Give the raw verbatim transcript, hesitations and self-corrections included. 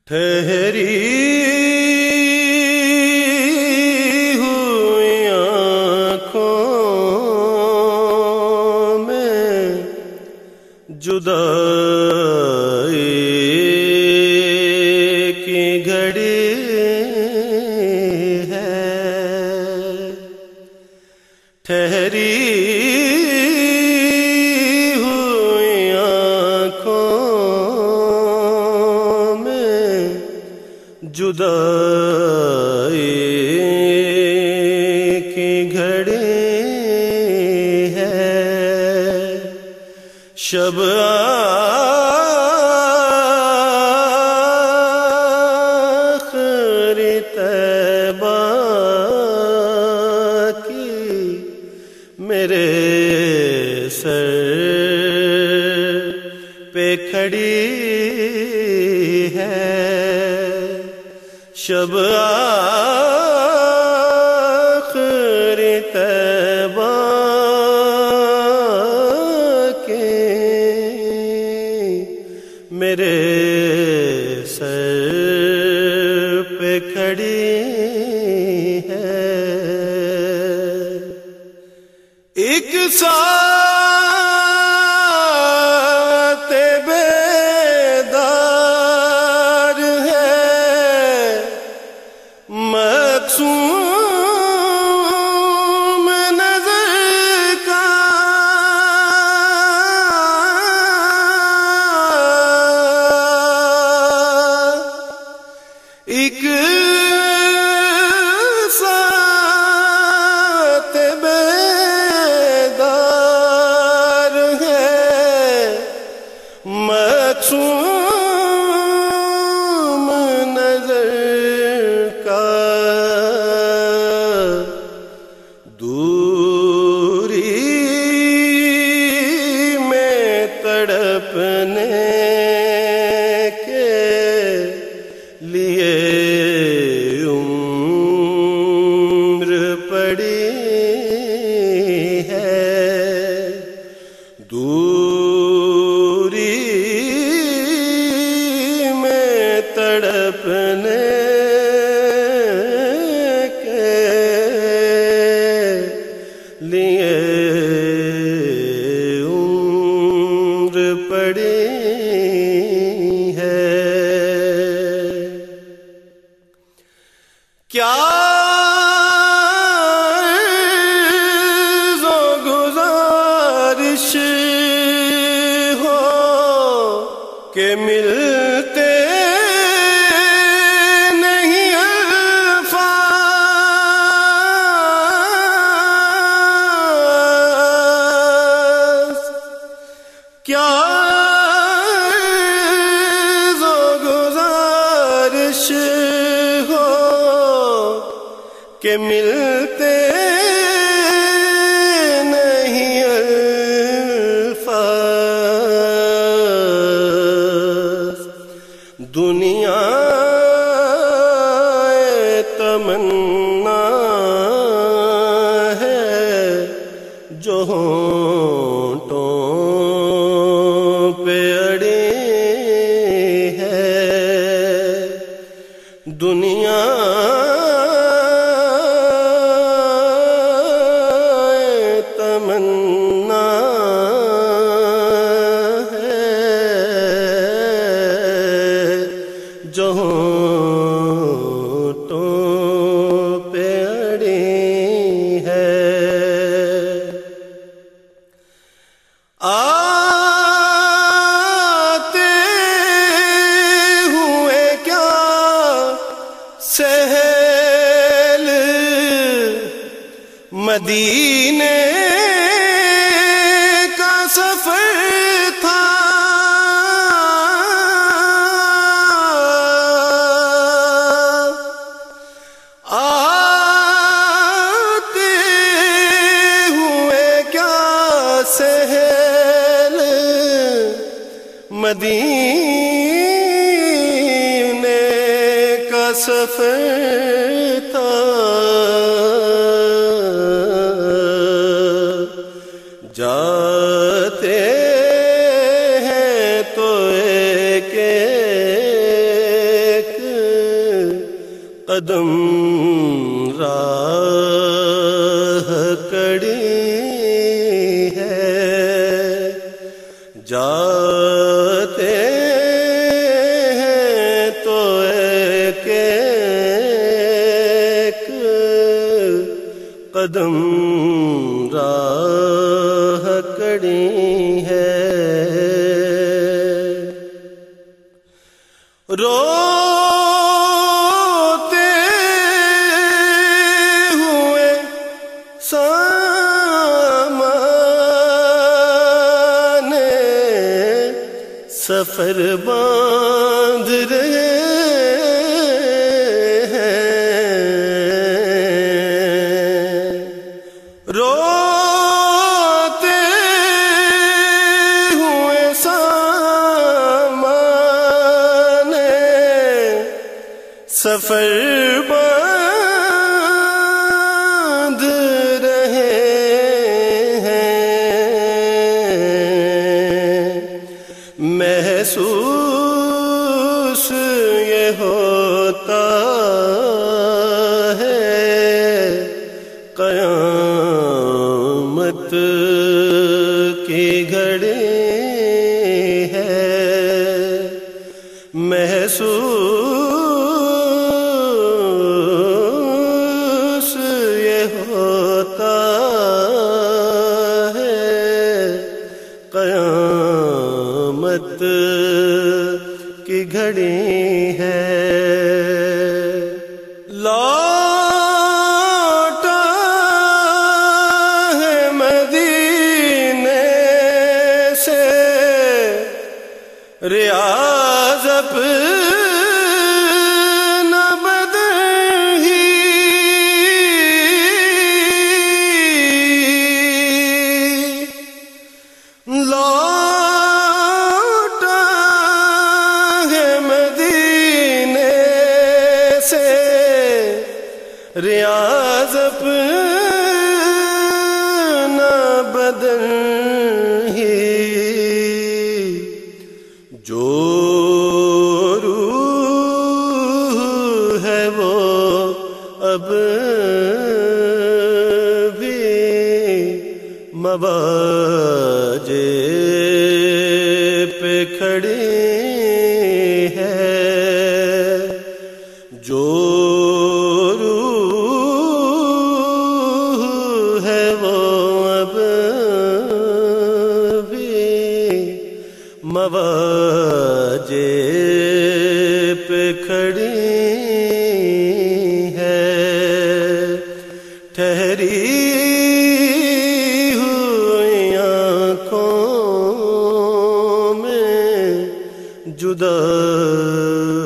ٹھہری ہوئی آنکھوں میں جدائی کی گھڑی ہے، ٹھہری ہوئی آنکھوں میں جدائی کی گھڑی ہے، شب آخری طیبہ کی میرے سر پہ کھڑی ہے، شب آخری طیبہ کی میرے سر پہ کھڑی ہے، ایک ساتھ بیدار ہے مقصوم نظر کا، ایک ساتھ بیدار ہے مقصوم نظر کا، دوری میں تڑپنے کے لیے عمر پڑی ہے، دوری میں تڑپنے کے لیے عمر پڑی ہے، کیا عرض و گزارش ہو کہ ملتے نہیں الفاظ، کیا عرض و گزارش ہو کہ ملتے نہیں الفاظ، دنیا تمنا ہے جو ہونٹوں پہ اڑی ہے، دنیا تمنا ہے جو ہونٹوں پہ اڑی ہے، آتے ہوئے کیا سہل مدینے کا سفر تھا، آتے ہوئے کیا سہل مدینے کا سفر تھا، جاتے ہیں تو ایک قدم راہ کڑی ہے، جاتے ہیں تو ایک ایک قدم راہ کڑی ہے۔ روتے ہوئے سامان سفر باندھ رہے ہیں، روتے ہوئے سامان سفر باندھ رہے ہیں، محسوس یہ ہوتا ہے قیامت کی گھڑی ہے، محسوس یہ ہوتا ہے قیامت کی گھڑی ہے۔ لوٹا ہے مدینے سے ریاض اپنا بدن ہی، لوٹا ہے مدینے سے ریاض اپنا بدن ہی، جو روح ہے وہ اب بھی مواجے پہ کھڑی ہے، جو روح ہے وہ اب بھی مواجے پہ کھڑی ہے، ٹھہری ہوئی آنکھوں میں جدا